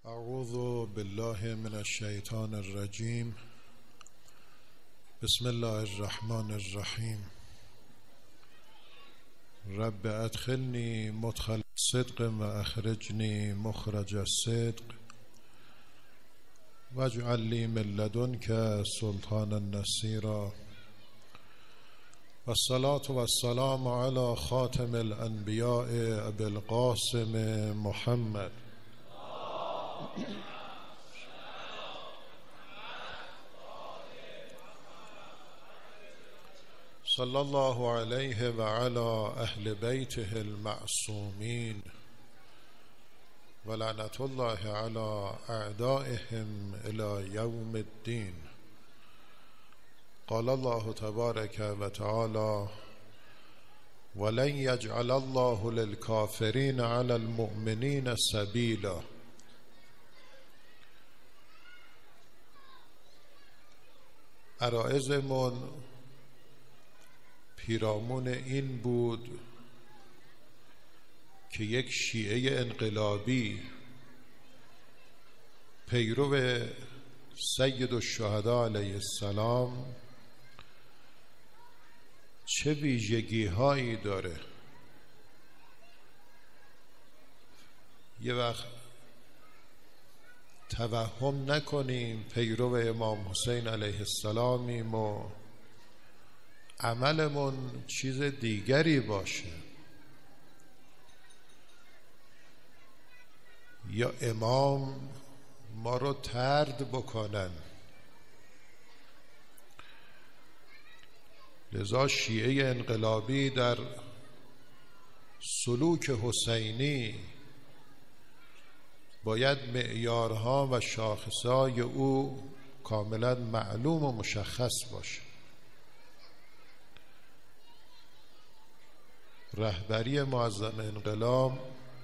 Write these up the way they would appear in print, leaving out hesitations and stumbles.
اعوذ بالله من الشیطان الرجیم. بسم الله الرحمن الرحیم. رب ادخلنی مدخل صدق و اخرجنی مخرج الصدق واجعل لی من لدنک سلطانا نصیرا. والصلاة والسلام علی خاتم الانبیاء ابی القاسم محمد صلی الله علیه و علی اهل بیته المعصومین و لعنت الله علی اعدائهم الی یوم الدین. قال الله تبارک و تعالی ولن یجعل الله للکافرین علی المؤمنین سبیلا. عرایضمون پیرامون این بود که یک شیعه انقلابی پیرو سید الشهدا علیه السلام چه ویژگی هایی داره. یه وقت توهم نکنیم پیرو امام حسین علیه السلامیم و عملمون چیز دیگری باشه، یا امام ما رو طرد بکنن. لذا شیعه انقلابی در سلوک حسینی باید معیارها و شاخصهای او کاملا معلوم و مشخص باشه. رهبری معظم انقلاب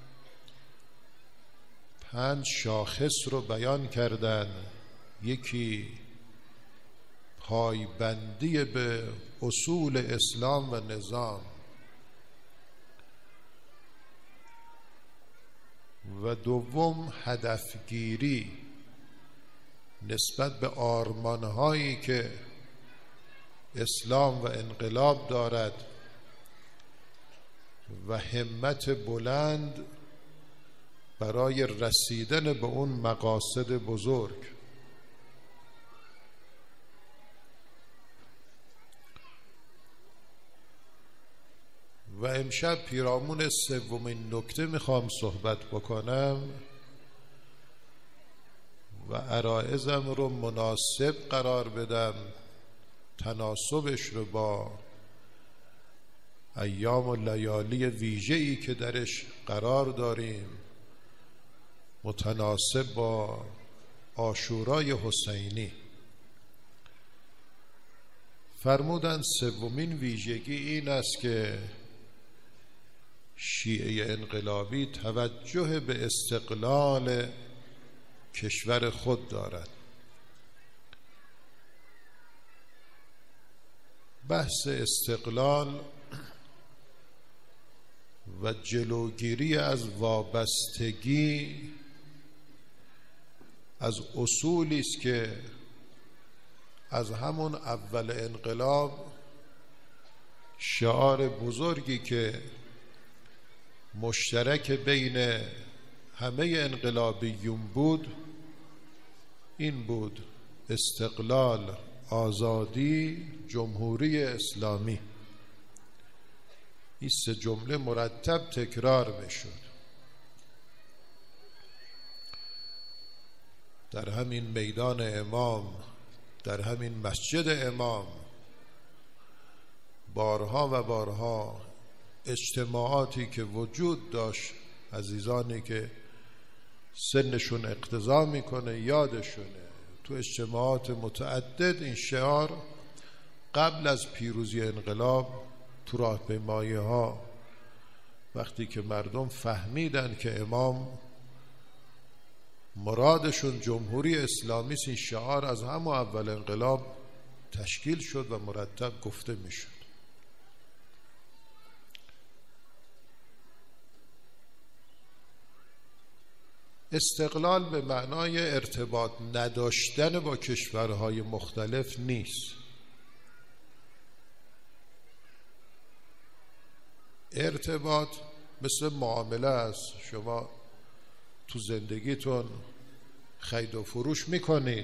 5 شاخص رو بیان کردن. یکی پایبندی به اصول اسلام و نظام، و دوم هدفگیری نسبت به آرمانهایی که اسلام و انقلاب دارد و همت بلند برای رسیدن به اون مقاصد بزرگ. و امشب پیرامون سومین نکته میخوام صحبت بکنم و عرایضم رو مناسب قرار بدم، تناسبش رو با ایام و لیالی ویژه‌ای که درش قرار داریم متناسب با عاشورای حسینی. فرمودند سومین ویژگی این است که شیعه انقلابی توجه به استقلال کشور خود دارد. بحث استقلال و جلوگیری از وابستگی از اصولی است که از همون اول انقلاب شعار بزرگی که مشترک بین همه انقلابیون بود این بود: استقلال، آزادی، جمهوری اسلامی. این 3 جمله مرتب تکرار میشد. در همین میدان امام، در همین مسجد امام بارها و بارها اجتماعاتی که وجود داشت، عزیزانی که سنشون اقتضا میکنه یادشونه، تو اجتماعات متعدد این شعار قبل از پیروزی انقلاب تو راهپیمایی ها وقتی که مردم فهمیدن که امام مرادشون جمهوری اسلامی است، این شعار از همون اول انقلاب تشکیل شد و مرتب گفته میشد. استقلال به معنای ارتباط نداشتن با کشورهای مختلف نیست. ارتباط مثل معامله است. شما تو زندگیتون خرید و فروش میکنید،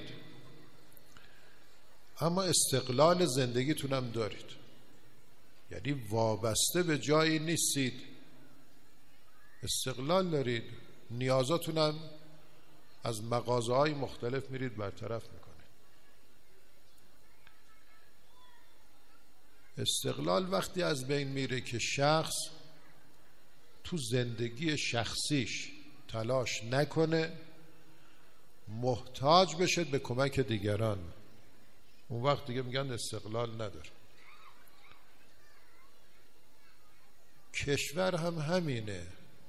اما استقلال زندگیتون هم دارید، یعنی وابسته به جایی نیستید، استقلال دارید. نیازاتون هم از مغازه‌های مختلف میرید برطرف میکنید. استقلال وقتی از بین میره که شخص تو زندگی شخصیش تلاش نکنه، محتاج بشه به کمک دیگران، اون وقت دیگه میگن استقلال نداره. کشور هم همینه.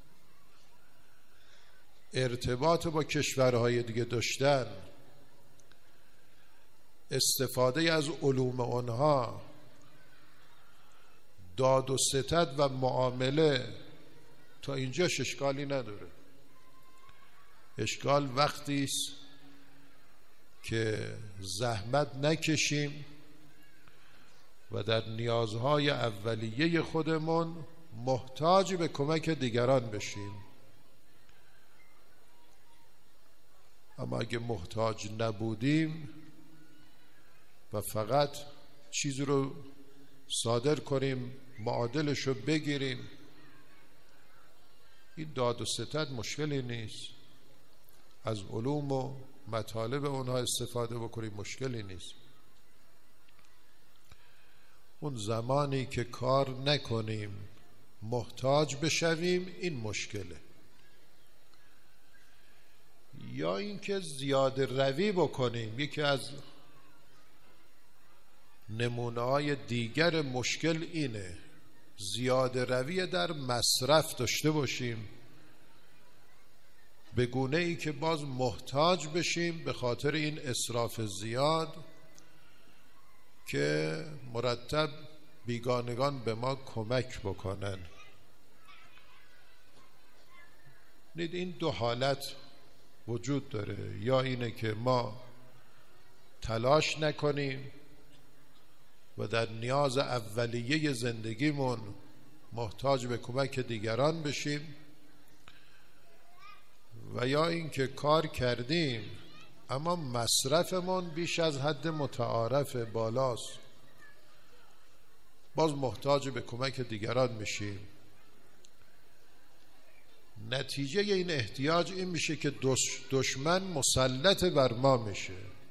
ارتباط با کشورهای دیگه داشتن، استفاده از علوم آنها، داد و ستد و معامله، تا اینجاش اشکالی نداره. اشکال وقتی است که زحمت نکشیم و در نیازهای اولیه خودمون محتاج به کمک دیگران بشیم. اما اگه محتاج نبودیم و فقط چیزی رو صادر کنیم، معادلش رو بگیریم، این داد و ستد مشکلی نیست. از علوم و مطالب اونها استفاده بکنیم، مشکلی نیست. اون زمانی که کار نکنیم محتاج بشویم، این مشکله. یا اینکه زیاده روی بکنیم. یکی از نمونه‌های دیگر مشکل اینه، زیاده روی در مصرف داشته باشیم، به گونه ای که باز محتاج بشیم به خاطر این اسراف زیاد که مرتب بیگانگان به ما کمک بکنن. این دو حالت وجود داره، یا اینه که ما تلاش نکنیم و در نیاز اولیه زندگیمون محتاج به کمک دیگران بشیم، و یا اینکه کار کردیم اما مصرفمون بیش از حد متعارف بالاست، باز محتاج به کمک دیگران میشیم. نتیجه این احتیاج این میشه که دشمن مسلط بر ما میشه.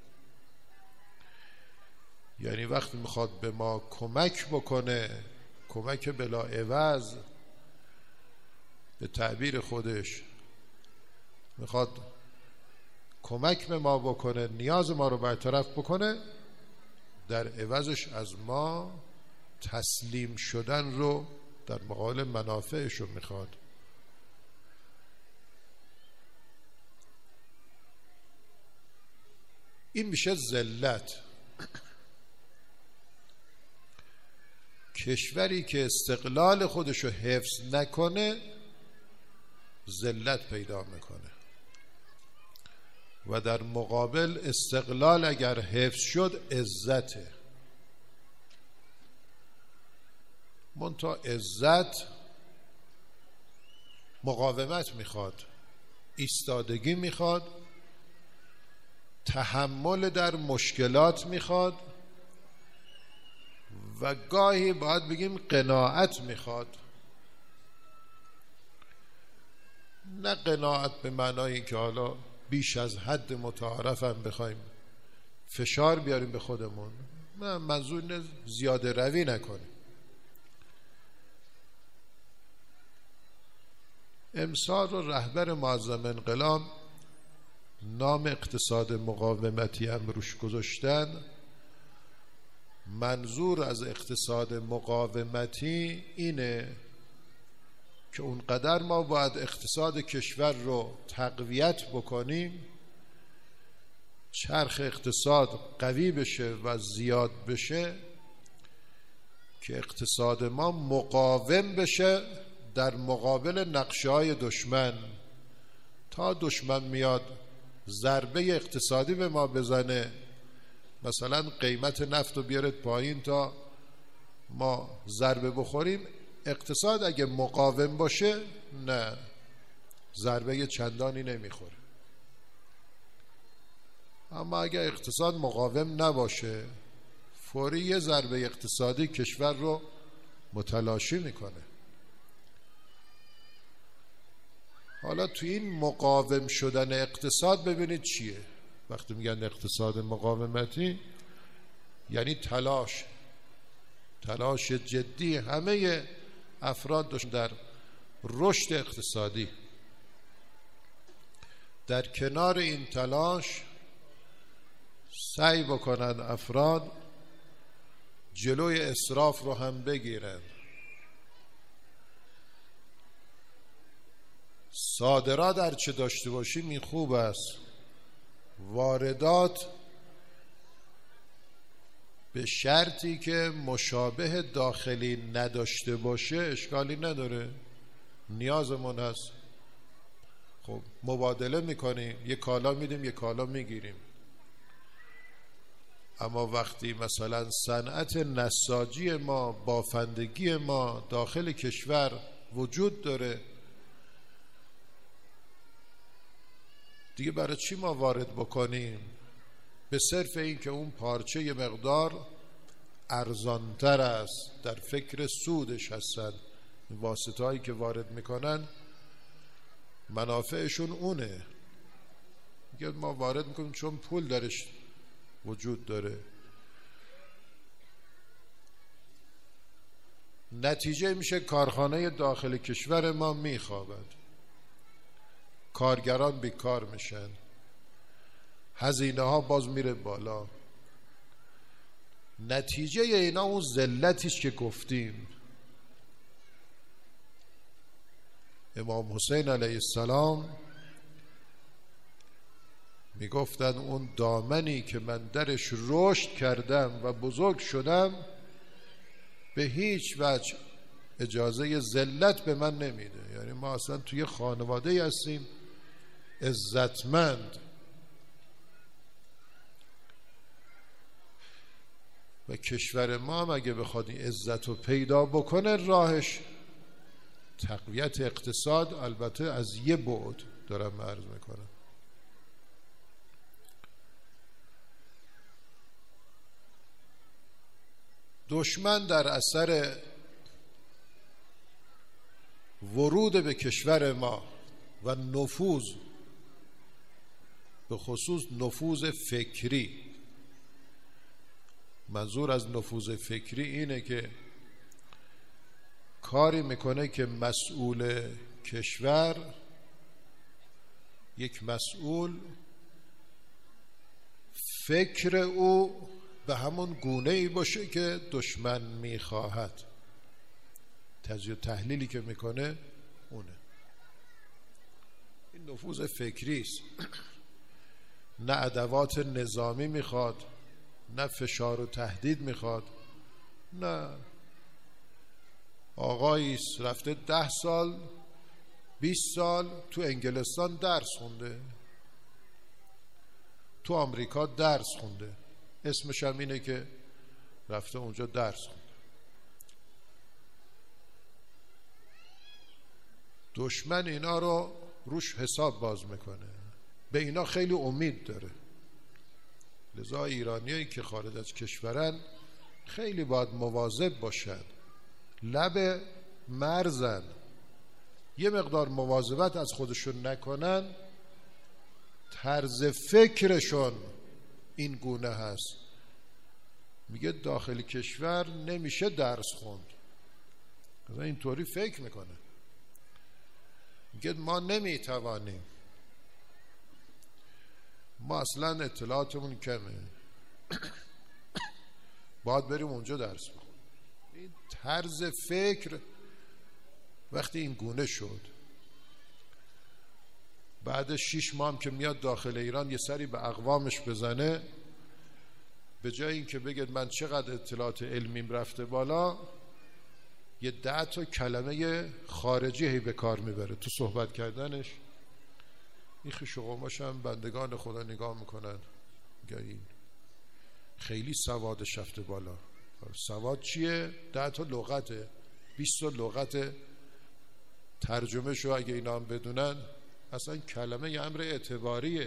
یعنی وقتی میخواد به ما کمک بکنه، کمک بلا عوض، به تعبیر خودش میخواد کمک به ما بکنه، نیاز ما رو برطرف بکنه، در عوضش از ما تسلیم شدن رو در مقابل منافعش رو میخواد. این میشه ذلت. کشوری که استقلال خودشو حفظ نکنه ذلت پیدا میکنه، و در مقابل استقلال اگر حفظ شد عزته. منتها عزت مقاومت میخواد، ایستادگی میخواد، تحمل در مشکلات میخواد، و گاهی باید بگیم قناعت میخواد. نه قناعت به معنای که حالا بیش از حد متعارف هم بخوایم فشار بیاریم به خودمون، نه، منظور اینه زیاده روی نکنیم. امسال رو رهبر معظم انقلاب نام اقتصاد مقاومتی هم روش گذاشتن. منظور از اقتصاد مقاومتی اینه که اونقدر ما باید اقتصاد کشور رو تقویت بکنیم، چرخ اقتصاد قوی بشه و زیاد بشه، که اقتصاد ما مقاوم بشه در مقابل نقشه‌های دشمن، تا دشمن میاد ضربه اقتصادی به ما بزنه، مثلا قیمت نفت رو بیارد پایین تا ما ضربه بخوریم، اقتصاد اگه مقاوم باشه نه، ضربه چندانی نمیخوره. اما اگه اقتصاد مقاوم نباشه، فوری یه ضربه اقتصادی کشور رو متلاشی میکنه. حالا تو این مقاوم شدن اقتصاد ببینید چیه. وقتی میگن اقتصاد مقاومتی یعنی تلاش جدی همه افراد در رشد اقتصادی. در کنار این تلاش سعی بکنن افراد جلوی اسراف رو هم بگیرن. صادرات هر چه داشته باشیم این خوب است، واردات به شرطی که مشابه داخلی نداشته باشه اشکالی نداره، نیازمون هست. خب مبادله میکنیم، یه کالا میدیم یه کالا میگیریم. اما وقتی مثلا صنعت نساجی ما، بافندگی ما داخل کشور وجود داره، دیگه برای چی ما وارد بکنیم؟ به صرف این که اون پارچه یه مقدار ارزانتر است، در فکر سودش هستن. واسطه هایی که وارد میکنن منافعشون اونه، میگه ما وارد میکنیم چون پول درش وجود داره. نتیجه میشه کارخانه داخل کشور ما میخوابد، کارگران بیکار میشن، هزینه ها باز میره بالا. نتیجه اینا اون ذلتیش که گفتیم. امام حسین علیه السلام میگفتن اون دامنی که من درش رشد کردم و بزرگ شدم به هیچ وجه اجازه ذلت به من نمیده. یعنی ما اصلا توی خانواده هستیم عزتمند و کشور ما هم اگه بخواد این عزت رو پیدا بکنه راهش تقویت اقتصاد، البته از یه بعد دارم عرض میکنم. دشمن در اثر ورود به کشور ما و نفوذ، به خصوص نفوذ فکری، منظور از نفوذ فکری اینه که کاری میکنه که مسئول کشور، یک مسئول، فکر او به همون گونه ای باشه که دشمن میخواهد. تجزیه و تحلیلی که میکنه اونه. این نفوذ فکری است. نه ادوات نظامی میخواد، نه فشار و تهدید میخواد، نه. آقایی رفته 10 سال 20 سال تو انگلستان درس خونده، تو آمریکا درس خونده، اسمش هم اینه که رفته اونجا درس خونده. دشمن اینا رو روش حساب باز میکنه، به اینا خیلی امید داره. لذا ایرانیایی که خارج از کشورن خیلی باید مواظب باشن، لب مرزن، یه مقدار مواظبت از خودشون نکنن، طرز فکرشون این گونه هست. میگه داخل کشور نمیشه درس خوند، اینطوری فکر میکنه. میگه ما نمیتوانیم، ما اصلا اطلاعاتمون کمه، باید بریم اونجا درس بخونیم. این طرز فکر وقتی این گونه شد، بعد 6 ماه هم که میاد داخل ایران یه سری به اقوامش بزنه، به جای این که بگید من چقدر اطلاعات علمیم رفته بالا، یه 10 تا کلمه خارجی هی به کار میبره تو صحبت کردنش. این خیش و قوماش هم بندگان خدا نگاه میکنن، این خیلی سوادش رفته بالا. سواد چیه؟ 10 تا لغته، 20 تا لغت، ترجمه شو اگه اینا هم بدونن اصلا کلمه یه امر اعتباریه.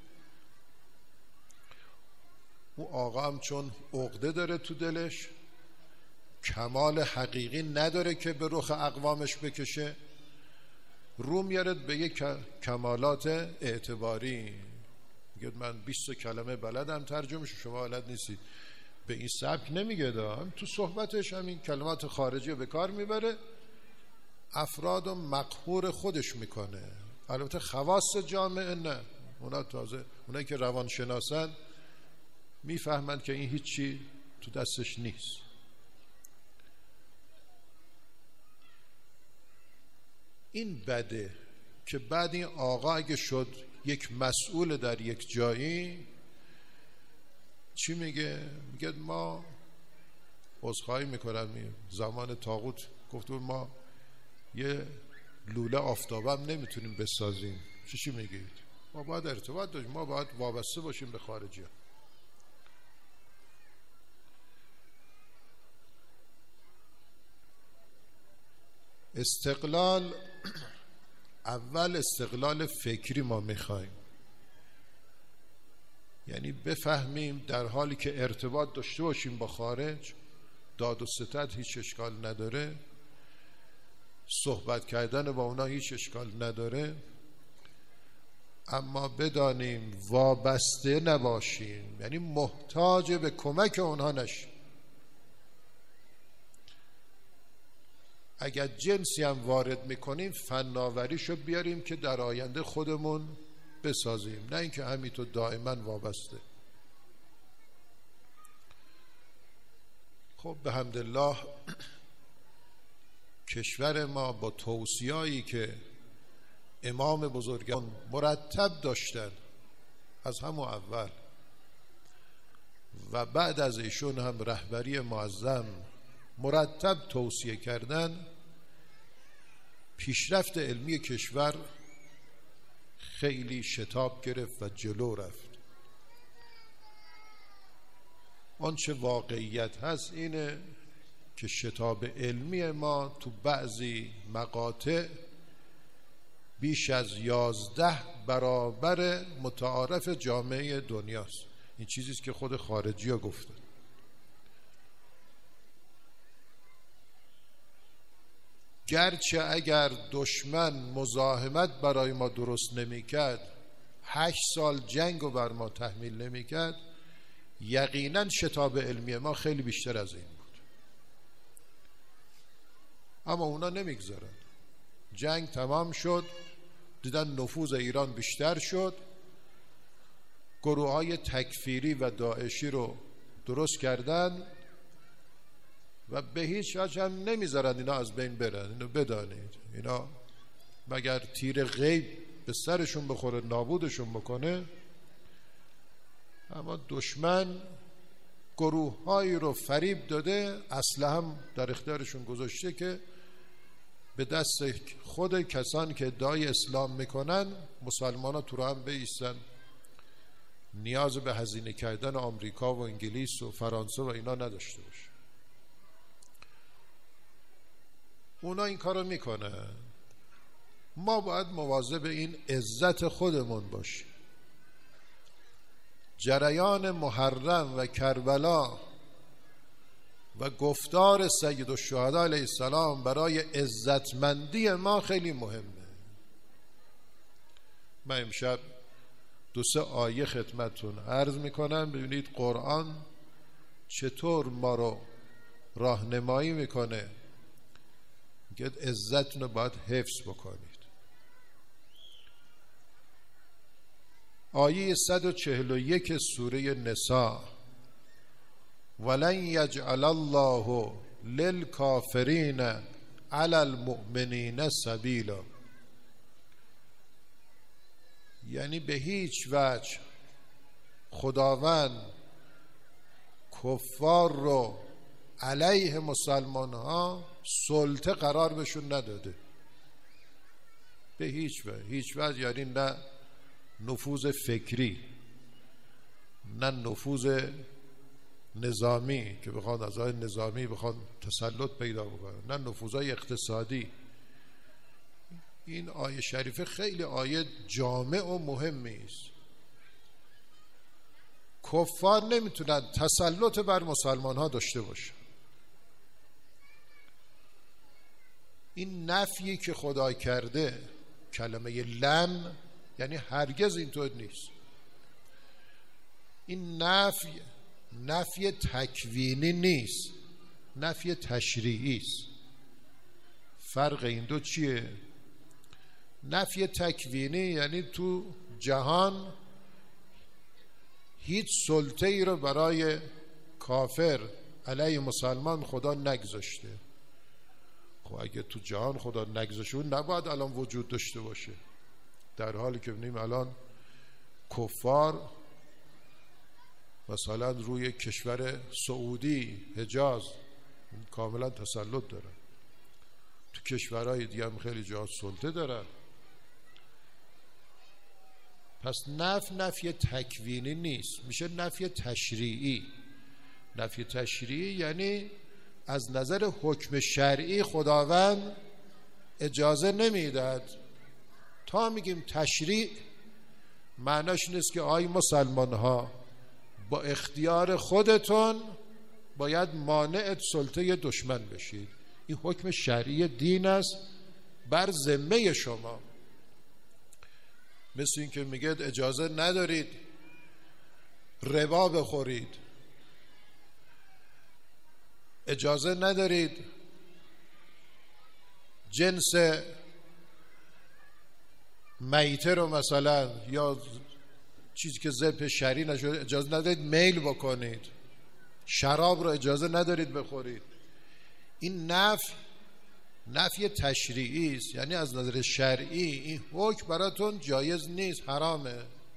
اون آقا هم چون عقده داره تو دلش، کمال حقیقی نداره که به رخ اقوامش بکشه، رو میاره به یک کمالات اعتباری. میگه من 20 کلمه بلدم ترجمه شو، شما بلد نیستید. به این سبک نمیگه، دارم تو صحبتش همین کلمات خارجی به کار میبره، افراد و مقهور خودش میکنه. البته خواص جامعه نه، اونا تازه اونایی که روانشناسن میفهمند که این هیچی تو دستش نیست. این بده که بعد این آقا اگه شد یک مسئول در یک جایی، چی میگه؟ میگه ما عذرخواهی میکنم، زمان طاغوت گفته ما یه لوله آفتابم نمیتونیم بسازیم. چی میگید؟ ما باید ارتباط داشتیم، ما باید وابسته باشیم به خارجی ها. استقلال، اول استقلال فکری ما میخوایم، یعنی بفهمیم در حالی که ارتباط داشته باشیم با خارج، داد و ستد هیچ اشکال نداره، صحبت کردن با اونا هیچ اشکال نداره، اما بدانیم وابسته نباشیم، یعنی محتاج به کمک اونها نشیم. اگر جنسی هم وارد میکنیم فناوریشو بیاریم که در آینده خودمون بسازیم، نه اینکه همینطور دائما وابسته. خب به حمدالله کشور ما با توصیه‌ای که امام بزرگان مرتب داشتن از همون اول و بعد از ایشون هم رهبری معظم مرتب توصیه کردن، پیشرفت علمی کشور خیلی شتاب گرفت و جلو رفت. آنچه واقعیت هست اینه که شتاب علمی ما تو بعضی مقاطع بیش از 11 برابر متعارف جامعه دنیاست. این چیزیست که خود خارجی ها گفتن. گرچه اگر دشمن مزاحمت برای ما درست نمی‌کرد، 8 سال جنگ رو بر ما تحمیل نمی‌کرد، یقیناً شتاب علمی ما خیلی بیشتر از این بود. اما اونا نمیگذارن. جنگ تمام شد، دیدن نفوذ ایران بیشتر شد، گروه‌های تکفیری و داعشی رو درست کردن و به هیچ وجه هم نمیذارن اینا از بین برن. اینو بدانید، اینا مگر تیر غیب به سرشون بخوره نابودشون بکنه. اما دشمن گروه‌هایی رو فریب داده، اسلحه هم در اختیارشون گذاشته که به دست خود کسان که ادعای اسلام میکنن مسلمان ها تو راه هم بایستن، نیاز به هزینه کردن آمریکا و انگلیس و فرانسه و اینا نداشته باشه. اونا این کارو میکنن. ما باید مواظب این عزت خودمون باشیم. جریان محرم و کربلا و گفتار سید الشهدا علیه السلام برای عزتمندی ما خیلی مهمه. من امشب 2-3 آیه خدمتون عرض میکنم، ببینید قرآن چطور ما رو راهنمایی میکنه که عزتون رو باید حفظ بکنید. آیه 141 سوره نساء: ولن یجعل الله للکافرین علی المؤمنین سبیلا. یعنی به هیچ وجه خداوند کفار رو علیه مسلمان ها سلطه قرار بهشون نداده. به هیچ وجه. هیچ وجه یعنی نه نفوذ فکری، نه نفوذ نظامی که بخواد از آن نظامی بخواد تسلط پیدا بکنه، نه نفوذهای اقتصادی. این آیه شریفه خیلی آیه جامع و مهمی است. کفار نمیتونن تسلط بر مسلمان ها داشته باشن. این نفیی که خدا کرده، کلمه لن، یعنی هرگز اینطور نیست. این نفی تکوینی نیست، نفی تشریعی است. فرق این دو چیه؟ نفی تکوینی یعنی تو جهان هیچ سلطه ای رو برای کافر علیه مسلمان خدا نگذاشته. خب اگه تو جهان خدا نگذاشته نباید الان وجود داشته باشه، در حالی که ببینیم الان کفار مثلا روی کشور سعودی، حجاز، کاملا تسلط دارن. تو کشورهای دیگه هم خیلی جاها سلطه دارن. پس نفی تکوینی نیست، میشه نفی تشریعی. نفی تشریعی یعنی از نظر حکم شرعی خداوند اجازه نمیداد. تا میگیم تشریع معناش نیست که آی مسلمان ها با اختیار خودتون باید مانع سلطه دشمن بشید. این حکم شرعی دین است بر ذمه شما. مثل این که میگه اجازه ندارید ربا بخورید، اجازه ندارید جنس میته رو مثلا یا چیزی که ذبح شرعی نشده اجازه ندارید میل بکنید، شراب رو اجازه ندارید بخورید. این نفی تشریعی است، یعنی از نظر شرعی این حکم براتون جایز نیست، حرامه.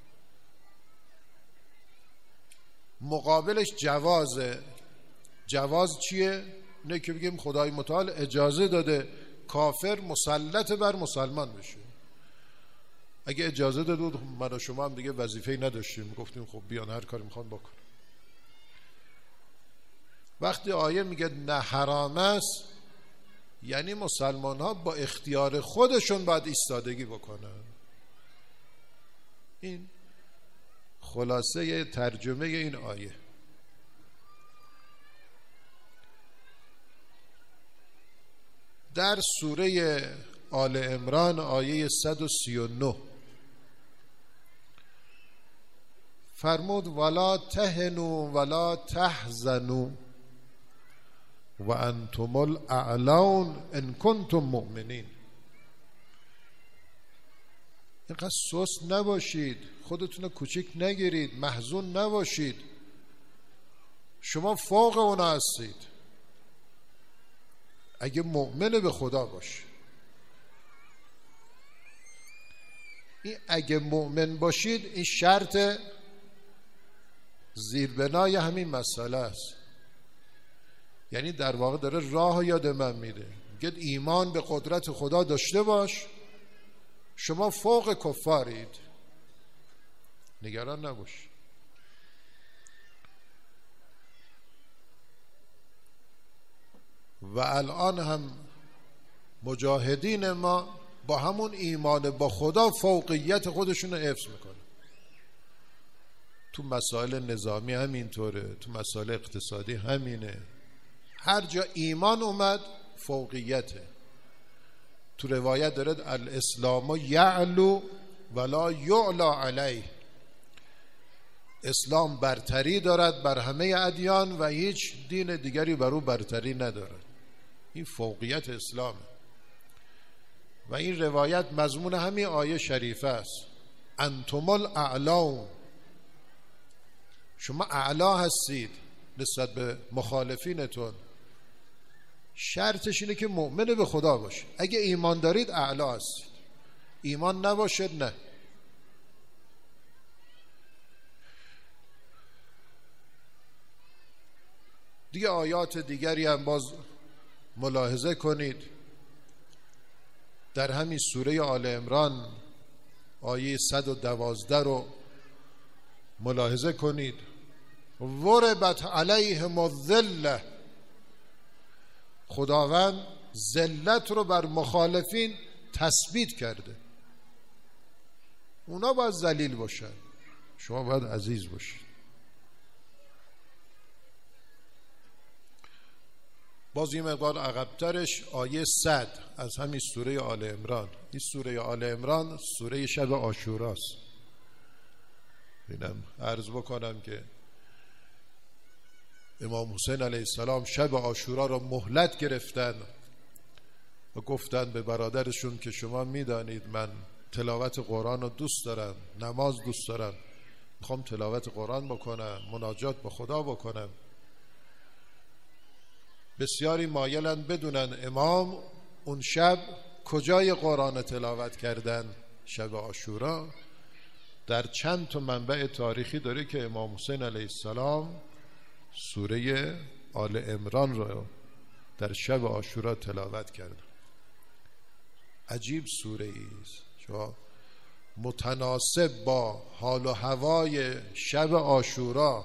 مقابلش جوازه. جواز چیه؟ نه که بگیم خدای متعال اجازه داده کافر مسلط بر مسلمان بشه. اگه اجازه داده بود من و شما هم دیگه وظیفه‌ای نداشتیم، گفتیم خب بیان هر کاری میخوان بکن. وقتی آیه میگه نه حرام است، یعنی مسلمان ها با اختیار خودشون باید ایستادگی بکنن. این خلاصه ترجمه این آیه. در سوره آل عمران آیه 139 فرمود ولا تهنوا ولا تحزنوا و انتم الاعلون ان کنتم مؤمنین. اینقدر سست نباشید، خودتون رو کوچک نگیرید، محزون نباشید، شما فوق اونا هستید اگه مؤمن به خدا باش. این اگه مؤمن باشید این شرط زیربنای همین مسئله است. یعنی در واقع داره راه یاد من میده، میگه ایمان به قدرت خدا داشته باش، شما فوق کفارید، نگران نباش. و الان هم مجاهدین ما با همون ایمان با خدا فوقیت خودشون رو حفظ میکنه. تو مسائل نظامی همینطوره، تو مسائل اقتصادی همینه. هر جا ایمان اومد فوقیته. تو روایت دارد الاسلام یعلو ولا یعلا علیه. اسلام برتری دارد بر همه ادیان و هیچ دین دیگری بر او برتری ندارد. این فوقیت اسلامه. و این روایت مضمون همین آیه شریفه است. انتم الاعلون، شما اعلا هستید نسبت به مخالفینتون. شرطش اینه که مؤمن به خدا باشه. اگه ایمان دارید اعلا هستید، ایمان نباشد نه. دیگه آیات دیگری هم باز ملاحظه کنید. در همین سوره آل عمران آیه 112 رو ملاحظه کنید. ضربت علیهم الذلة، خداوند ذلت رو بر مخالفین تثبیت کرده. اونا باید ذلیل باشن، شما باید عزیز باشید. باز یه مقدار عقبترش آیه 100 از همین سوره آل عمران. این سوره آل عمران سوره شب عاشوراست. اینم عرض بکنم که امام حسین علیه السلام شب عاشورا را مهلت گرفتن و گفتن به برادرشون که شما میدانید من تلاوت قرآن رو دوست دارم، نماز دوست دارم، میخوام تلاوت قرآن بکنم، مناجات با خدا بکنم. بسیاری مایلن بدونن امام اون شب کجای قرآن تلاوت کردن. شب عاشورا در چند تا منبع تاریخی داره که امام حسین علیه السلام سوره آل عمران را در شب عاشورا تلاوت کردن. عجیب سوره ایست، شما متناسب با حال و هوای شب عاشورا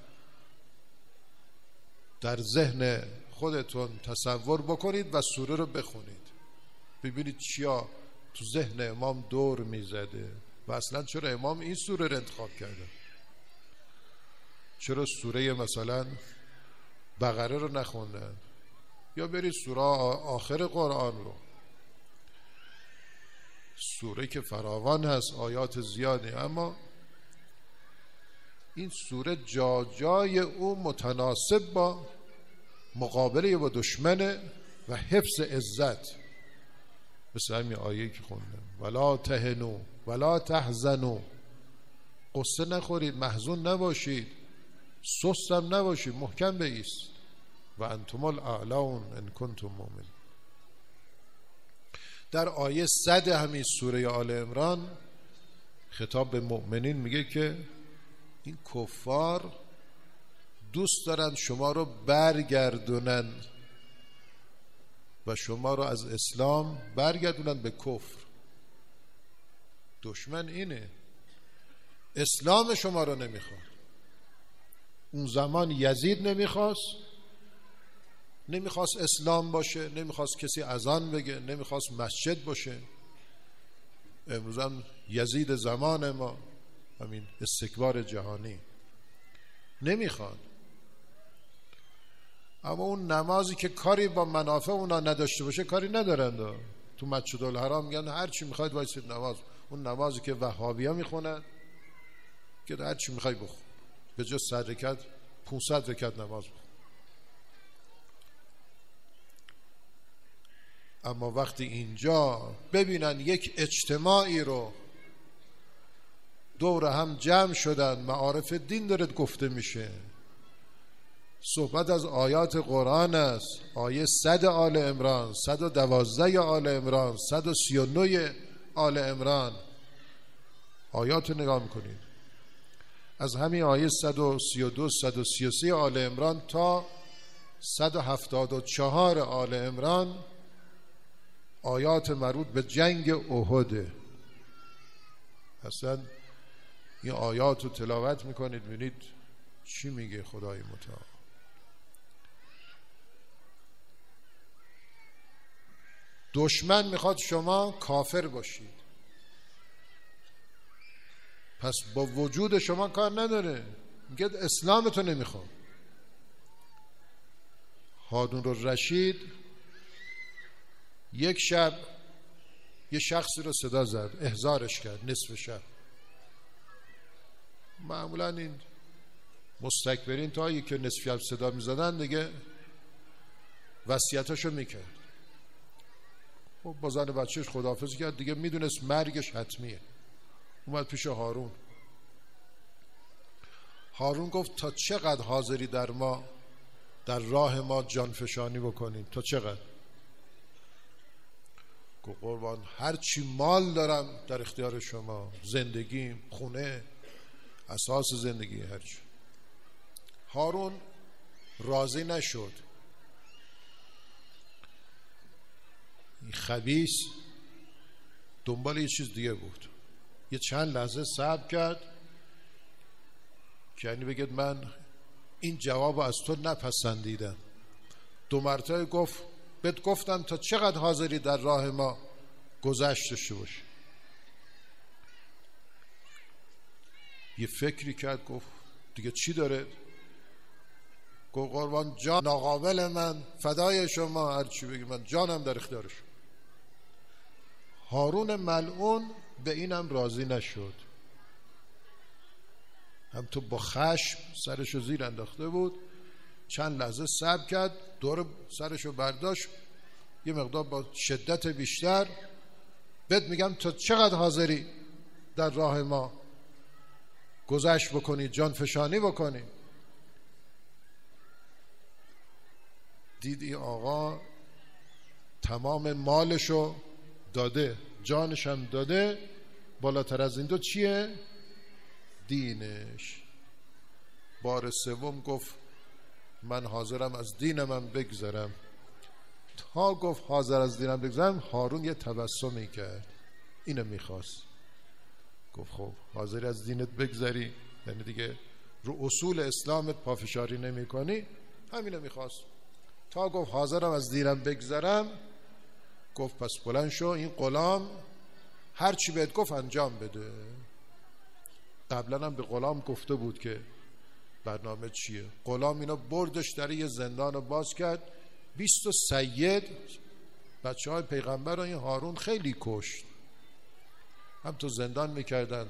در ذهن خودتون تصور بکنید و سوره رو بخونید، ببینید چیا تو ذهن امام دور میزده و اصلا چرا امام این سوره رو انتخاب کرده. چرا سوره مثلا بقره رو نخوندن یا برید سوره آخر قرآن رو، سوره که فراوان هست، آیات زیادی، اما این سوره جای او متناسب با مقابله با دشمن و حفظ عزت. مثل همین آیه که خوندم ولا تهنوا ولا تحزنوا، قصه نخورید، محزون نباشید، سستم نباشید، محکم بایست. و انتم الاعلون ان کنتم مؤمنین. در آیه 100 همین سوره آل عمران خطاب به مؤمنین میگه که این کفار دوست دارن شما رو برگردونن و شما رو از اسلام برگردونن به کفر. دشمن اینه، اسلام شما رو نمیخواد. اون زمان یزید نمیخواست اسلام باشه، نمیخواست کسی اذان بگه، نمیخواست مسجد باشه. امروز هم یزید زمان ما، همین استکبار جهانی، نمیخواد. اما اون نمازی که کاری با منافع اونا نداشته باشه کاری ندارند. تو مسجد الحرام میگن هر چی میخواید وایسید نماز. اون نمازی که وهابیا میخونن که هر چی میخوای بخون، به جز 100 رکعت 500 رکعت نماز بخون. اما وقتی اینجا ببینن یک اجتماعی رو دور هم جمع شدن، معارف دین داره گفته میشه، صحبت از آیات قرآن است، آیه 100 آل عمران، 112 آل عمران، 139 آل عمران، آیات رو نگاه میکنید. از همین آیه 132 133 آل عمران تا 174 آل عمران آیات مربوط به جنگ احد. اصلا این آیات رو تلاوت میکنید ببینید چی میگه خدای متعال. دشمن میخواد شما کافر باشید، پس با وجود شما کار نداره، میگه اسلامتو نمیخواد. هارون الرشید یک شب یه شخصی رو صدا زد، احضارش کرد نصف شب. معمولا این مستکبرین تا یکی نصف شب صدا میزدن دیگه وصیتاشو میکرد. خب با زن بچهش خداحافظی کرد دیگه، میدونست مرگش حتمیه. اومد پیش هارون. هارون گفت تا چقدر حاضری در راه ما جانفشانی بکنیم؟ تا چقدر؟ گفت قربان هر چی مال دارم در اختیار شما، زندگیم، خونه، اساس زندگی، هر چی. هارون راضی نشد. این خبیث دنبال یه چیز دیگه بود. یه چند لحظه صبر کرد که یعنی بگید من این جواب از تو نپسندیدم. 2 مرتبه گفت بهت گفتم تا چقدر حاضری در راه ما گذشتش باشی. یه فکری کرد، گفت دیگه چی داره؟ گفت قربان جان ناقابل من فدای شما، هر چی بگی من جانم در اختیارش. هارون ملعون به اینم راضی نشد، هم تو با خشم سرشو زیر انداخته بود. چند لحظه صبر کرد، دور سرشو برداشت، یه مقدار با شدت بیشتر، بهت میگم تا چقدر حاضری در راه ما گذشت بکنی، جان فشانی بکنی. دید این آقا تمام مالشو داده، جانش هم داده، بالاتر از این 2 چیه؟ دینش. بار سوم گفت من حاضرم از دین من بگذرم. تا گفت حاضر از دینم بگذرم، هارون یه تبسمی کرد، اینو میخواست. گفت خب حاضری از دینت بگذری، یعنی دیگه رو اصول اسلامت پافشاری نمی کنی، همینو میخواست. تا گفت حاضرم از دینم بگذرم، گفت پس بلند شو، این غلام هر چی بهت گفت انجام بده. قبلا هم به غلام گفته بود که برنامه چیه. غلام اینا بردش در یه زندان رو باز کرد. 20 سید بچه های پیغمبر رو این هارون خیلی کشت، هم تو زندان میکردن.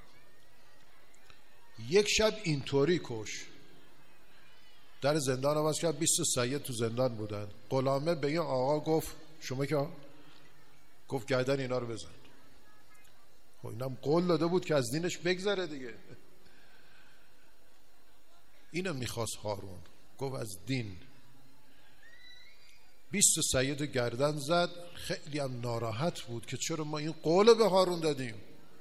یک شب اینطوری کش، در زندان رو باز کرد، 20 سید تو زندان بودن. غلامه به این آقا گفت شما که گفت گردن اینا رو بزن. خب اینم قول داده بود که از دینش بگذره دیگه. اینو میخواست هارون، گفت از دین. 20 سید گردن زد. خیلی هم ناراحت بود که چرا ما این قول به هارون دادیم،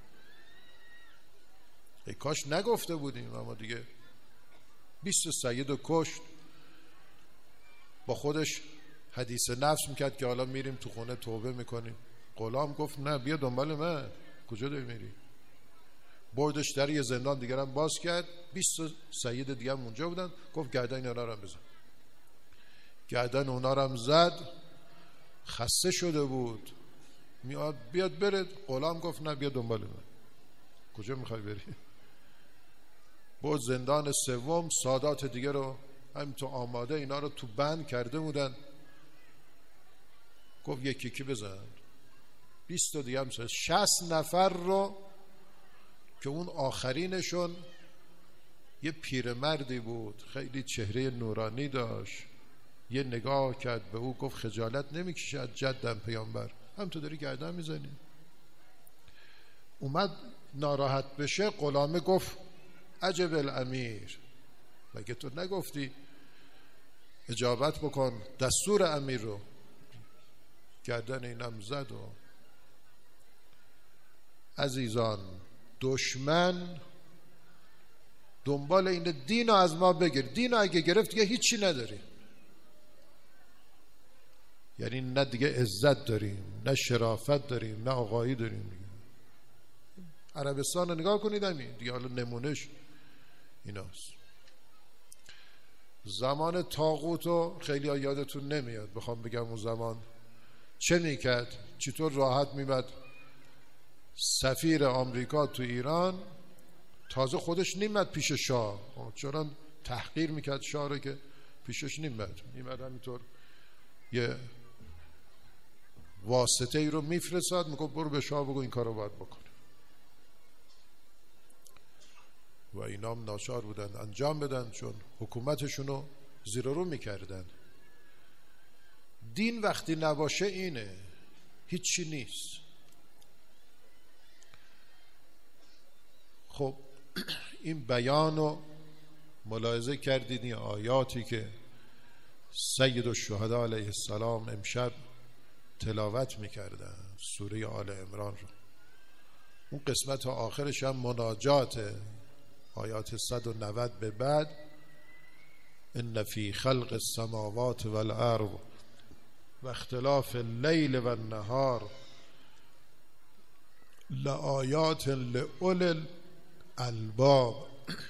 ای کاش نگفته بودیم. اما دیگه 20 سید کشت. با خودش حدیث نفس میکرد که حالا میریم تو خونه توبه میکنیم. غلام گفت نه بیا دنبال من، کجا داری میری؟ بردش در یه زندان دیگر هم باز کرد. 20 سید دیگر هم اونجا بودن. گفت گردن اونا رو هم بزن. گردن اونا رو هم زد. خسته شده بود، میاد بیاد بره. غلام گفت نه بیا دنبال من. کجا میخوای بری؟ برد زندان سوم. سادات دیگه رو همینطور آماده اینا رو تو بند کرده بودن. گفت یکی کی بزن. 20 دیگه هم 60 نفر رو که اون آخرینشون یه پیرمردی بود، خیلی چهره نورانی داشت. یه نگاه کرد به او، گفت خجالت نمیکشی از جدم پیامبر، هم تو داری گردن میزنی؟ اومد ناراحت بشه. غلامه گفت عجب الامیر، مگه تو نگفتی اجابت بکن دستور امیر رو؟ گردن اینم زد. و عزیزان، دشمن دنبال این دین رو از ما بگیر. دین رو اگه گرفت دیگه هیچی نداریم، یعنی نه دیگه عزت داریم، نه شرافت داریم، نه آقایی داریم. عربستان رو نگاه کنید، همین دیگه. حالا نمونش ایناست. زمان طاغوت رو خیلی یادتون نمیاد بخوام بگم اون زمان چه میکرد، چطور راحت میمد سفیر آمریکا تو ایران. تازه خودش نیمد پیش شاه، چون تحقیر میکرد شاه رو که پیشش نیمد همینطور یه واسطه ای رو میفرستاد، میگفت برو به شاه بگو این کار رو باید بکنه. و اینا هم ناچار بودن انجام بدن، چون حکومتشونو زیر رو میکردن. دین وقتی نباشه اینه، هیچی نیست. خب این بیانو ملاحظه کردید، این آیاتی که سید الشهدا علیه السلام امشب تلاوت میکردن، سوره آل عمران رو. اون قسمت آخرش هم مناجات، آیات 190 به بعد. ان فی خلق السماوات والارض و اختلاف اللیل و النهار لآیات لأولی الالباب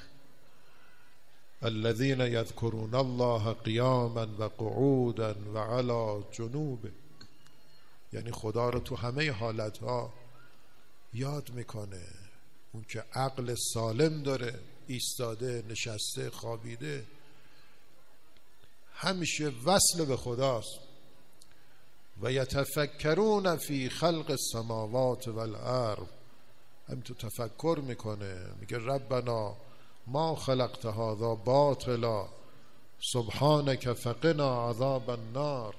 الذين يذكرون الله قیاما و قعودا و علی جنوبه. یعنی خدا رو تو همه حالتها یاد میکنه. اون که عقل سالم داره، ایستاده، نشسته، خوابیده، همیشه وصل به خداست. و یتفکرون فی خلق السماوات والارض، هم تو تفکر میکنه، میگه ربنا ما خلقت هذا باطلا سبحانك فقنا عذاب النار.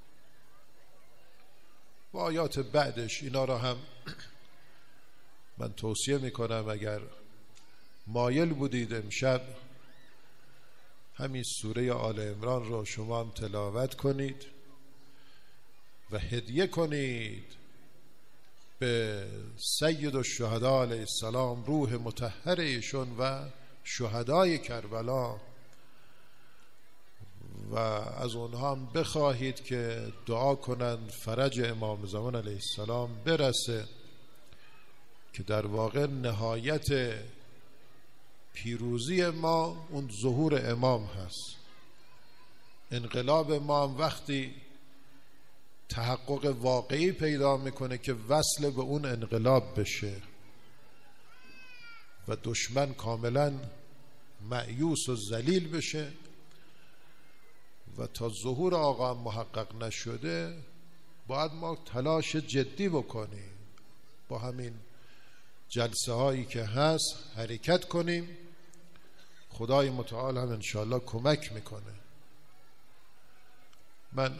و آیات بعدش اینا را هم من توصیه میکنم اگر مایل بودید امشب همین سوره آل عمران رو شما هم تلاوت کنید و هدیه کنید به سید الشهدا علیه السلام، روح مطهر ایشون و شهدای کربلا، و از اونها هم بخواهید که دعا کنند فرج امام زمان علیه السلام برسه، که در واقع نهایت پیروزی ما اون ظهور امام هست. انقلاب ما هم وقتی تحقق واقعی پیدا میکنه که وصل به اون انقلاب بشه و دشمن کاملا مأیوس و ذلیل بشه. و تا ظهور آقا محقق نشده باید ما تلاش جدی بکنیم، با همین جلسه هایی که هست حرکت کنیم. خدای متعال هم انشاءالله کمک میکنه. من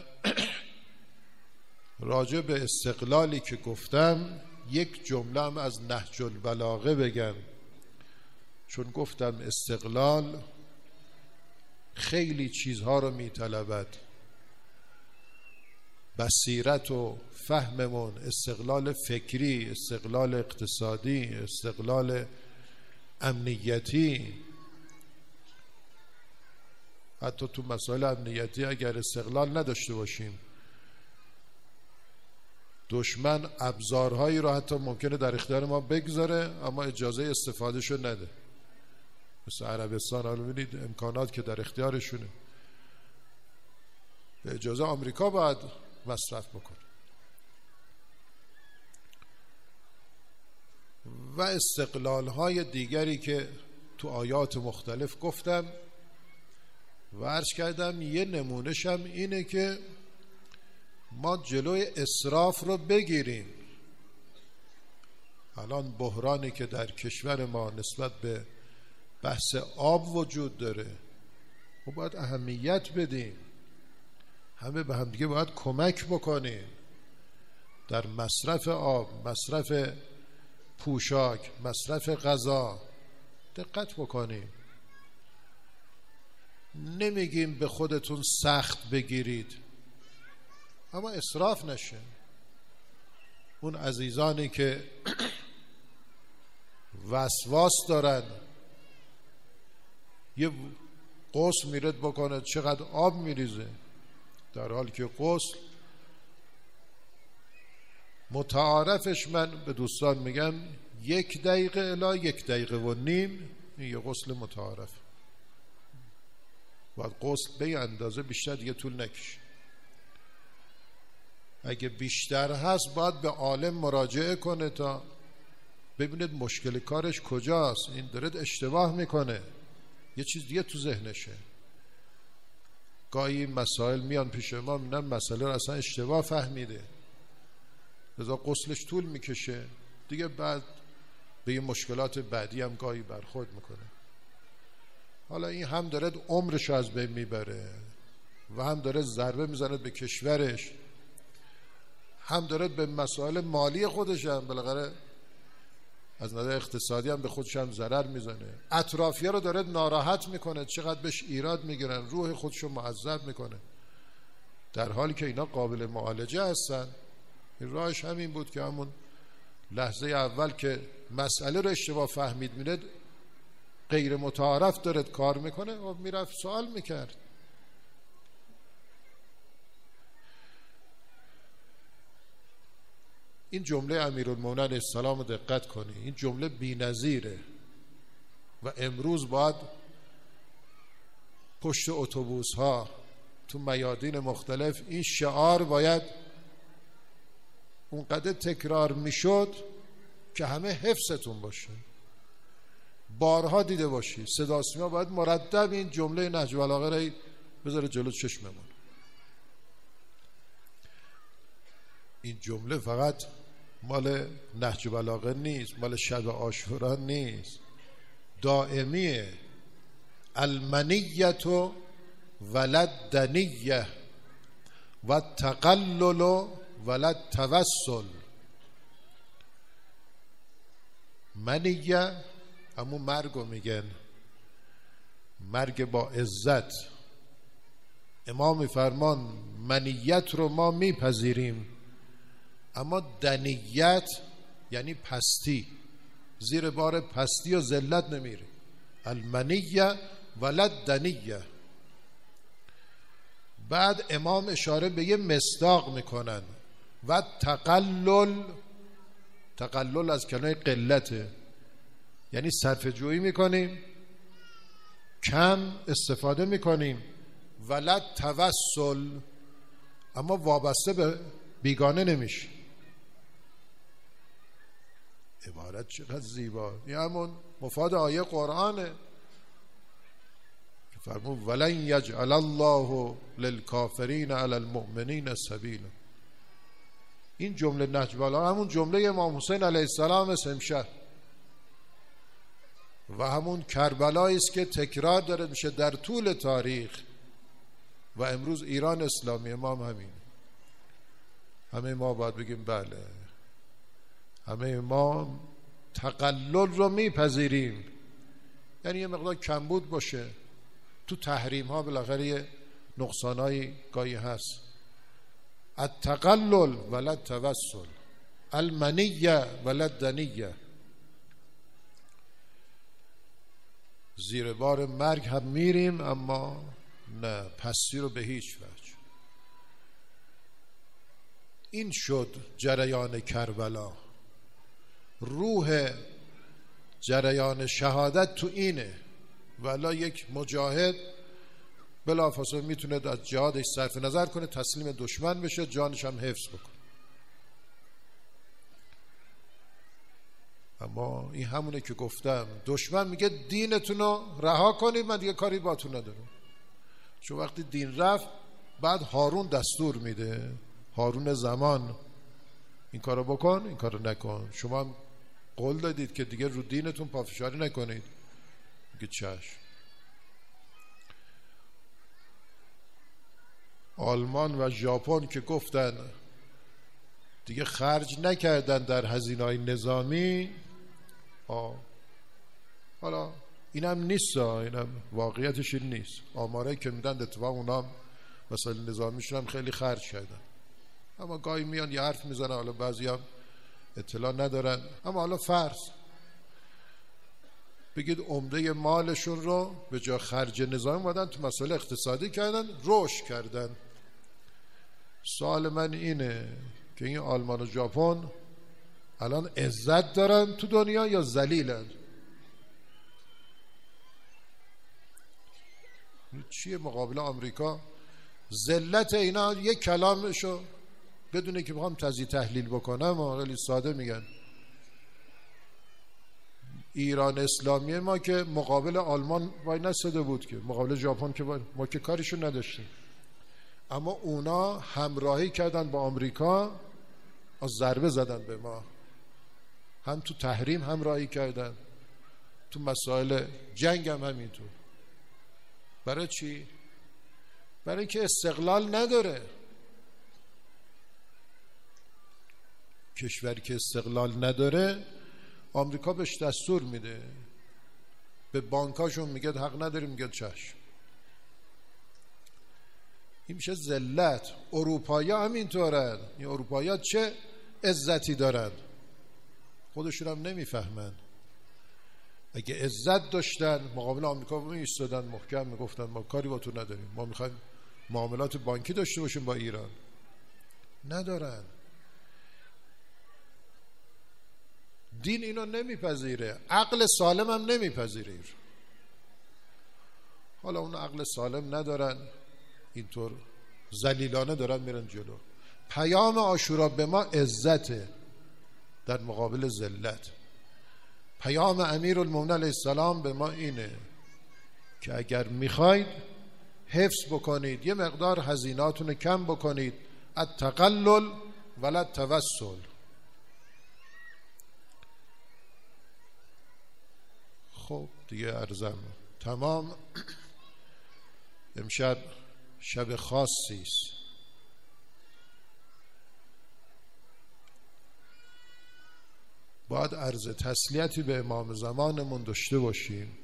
راجع به استقلالی که گفتم یک جمله هم از نهج البلاغه بگم، چون گفتم استقلال خیلی چیزها رو میطلبد. بصیرت و فهممون، استقلال فکری، استقلال اقتصادی، استقلال امنیتی. حتی تو مسائل امنیتی اگر استقلال نداشته باشیم، دشمن ابزارهایی رو حتی ممکنه در اختیار ما بگذاره اما اجازه استفادهشو نده. مثل عربستان، حالا ببینید امکانات که در اختیارشونه، به اجازه آمریکا باید مصرف بکنه. و استقلال های دیگری که تو آیات مختلف گفتم و عرض کردم، یه نمونهشم اینه که ما جلوی اسراف رو بگیریم. الان بحرانی که در کشور ما نسبت به بحث آب وجود داره و باید اهمیت بدیم. همه به همدیگه باید کمک بکنیم در مصرف آب، مصرف پوشاک، مصرف غذا. دقت بکنیم. نمیگیم به خودتون سخت بگیرید اما اسراف نشه. اون عزیزانی که وسواس دارن، یه غسل میرد بکنه چقدر آب میریزه، در حالی که غسل متعارفش، من به دوستان میگم 1 دقیقه الی 1.5 دقیقه این یه غسل متعارف. باید غسل به اندازه بیشتر دیگه طول نکشه. اگه بیشتر هست باید به عالم مراجعه کنه تا ببینید مشکل کارش کجاست. این داره اشتباه میکنه، یه چیز دیگه تو ذهنشه. گاهی این مسائل میان پیش ما، میگن مسئله رو اصلا اشتباه فهمیده، لذا غسلش طول میکشه دیگه، بعد به این مشکلات بعدی هم گاهی برخورد میکنه. حالا این هم داره عمرش از بین میبره و هم داره ضربه میزنه به کشورش، هم داره به مسائل مالی خودش هم بالاخره از نظر اقتصادی هم به خودش هم ضرر میزنه. اطرافی‌ها رو داره ناراحت میکنه، چقدر بهش ایراد میگیرن، روح خودشو معذب میکنه، در حالی که اینا قابل معالجه هستن. این راهش همین بود که همون لحظه اول که مسئله رو اشتباه فهمید، میره غیر متعارف داره کار میکنه و میرفت سوال میکرد. این جمله امیرالمومنین السلام رو دقت کنی، این جمله بی‌نظیره و امروز باید پشت اتوبوس ها تو میادین مختلف این شعار باید اونقدر تکرار میشد که همه حفظتون باشه، بارها دیده باشی. صدا سیما باید مردد این جمله نهج البلاغه رو بذاره جلو چشممون. این جمله فقط مال نهج البلاغه نیست، مال شب عاشورا نیست، دائمیه. المنیت ولد دنیه و تقلل ولد توسل. منیه همون مرگو میگن، مرگ با عزت. امام میفرمان منیت رو ما میپذیریم، اما دنیت یعنی پستی، زیر بار پستی و ذلت نمیره. المنیه ولد دنیه. بعد امام اشاره به یه مصداق میکنن و تقلل. تقلل از کلمه قلته، یعنی صرفه جویی میکنیم، کم استفاده میکنیم. ولد توسل، اما وابسته به بیگانه نمیشه. عبارت چقدر زیبا. این همون مفاد آیه قرآنه که فرمود ولن یجعل الله للکافرین علی المؤمنین سبیلا. این جمله نهج البلاغه همون جمله امام حسین علیه السلام است امشب، و همون کربلایی است که تکرار داره میشه در طول تاریخ. و امروز ایران اسلامی امام همین. همه ما باید بگیم بله، همه ما تقلل رو میپذیریم، یعنی یه مقدار کمبود باشه تو تحریم ها، بالاخره یه نقصانایی گاهی هست. التقلل ولد توسل، المنیه ولد دنیه. زیر بار مرگ هم میریم، اما نه پستی رو به هیچ وجه. این شد جریان کربلا. روح جریان شهادت تو اینه. ولی یک مجاهد بلافاصله میتونه از جهادش صرف نظر کنه، تسلیم دشمن بشه، جانش هم حفظ بکنه. اما این همونه که گفتم، دشمن میگه دینتون رو رها کنید، من دیگه کاری باتون ندارم. چون وقتی دین رفت، بعد هارون دستور میده، هارون زمان، این کارو بکن، این کارو نکن. شما هم قول دادید که دیگه رو دینتون پافشاری نکنید. میگه چشم. آلمان و ژاپن که گفتن دیگه خرج نکردن در هزینه‌های نظامی، حالا اینم نیست، اینم واقعیتش این نیست. آمارایی که میدن اتفاق اونا وسایل نظامیشون هم خیلی خرج کردن، اما گاهی میان یه حرف میزنن، حالا بعضی هم اطلاع ندارن. اما حالا فرض بگید عمده مالشون رو به جای خرج نظامی بودن تو مسئله اقتصادی کردن، رشد کردن. سوال من اینه که این آلمان و ژاپن الان عزت دارن تو دنیا یا ذلیلن؟ چیه مقابل آمریکا؟ ذلت اینا یک کلامشو بدونه که بخوام تزییح تحلیل بکنم، خیلی ساده میگن ایران اسلامی ما که مقابل آلمان وای نساده بود، که مقابل ژاپن که ما که کاریشون نداشتیم، اما اونا همراهی کردن با آمریکا، ضربه زدن به ما، هم تو تحریم همراهی کردن، تو مسائل جنگ هم همینطور. برای چی؟ برای اینکه استقلال نداره. کشوری که استقلال نداره آمریکا بهش دستور میده، به بانکاشون میگه حق نداریم، میگه چشم. این میشه ذلت. اروپایی‌ها همینطورن. این اروپایی‌ها چه عزتی دارن خودشون هم نمیفهمن. اگه عزت داشتن مقابل آمریکا میایستادن محکم، میگفتن ما کاری با تو نداریم، ما میخوایم معاملات بانکی داشته باشیم با ایران. ندارن. دین اینو نمیپذیره، عقل سالم هم نمیپذیره. حالا اون عقل سالم ندارن، اینطور ذلیلانه دارن میرن جلو. پیام عاشورا به ما عزته در مقابل ذلت. پیام امیرالمومنین علیه السلام به ما اینه که اگر میخواید حفظ بکنید، یه مقدار هزیناتون کم بکنید، التقلل ولا التوسل. خب دیگه عرضم تمام. امشب شب خاصی است. باید عرض تسلیتی به امام زمانمون داشته باشیم.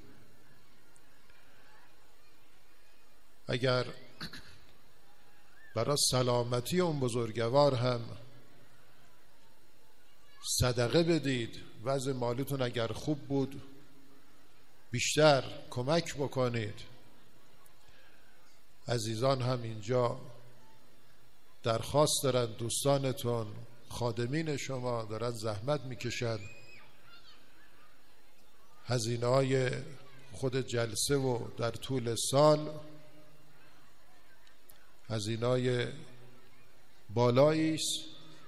اگر برای سلامتی اون بزرگوار هم صدقه بدید، وضع مالیتون اگر خوب بود بیشتر کمک بکنید. عزیزان هم اینجا درخواست دارن، دوستانتون خادمین شما دارن زحمت میکشن، هزینه های خود جلسه و در طول سال هزینه های بالایی است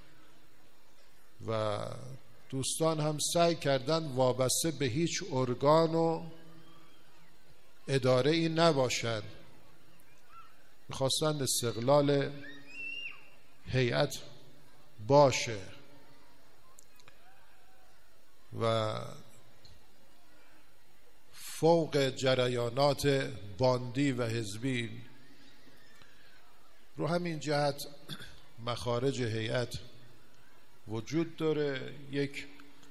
و دوستان هم سعی کردن وابسته به هیچ ارگان و اداره ای نباشند. میخواستن استقلال هیئت باشه و فوق جریانات باندی و حزبی. رو همین جهت مخارج هیئت وجود داره. یک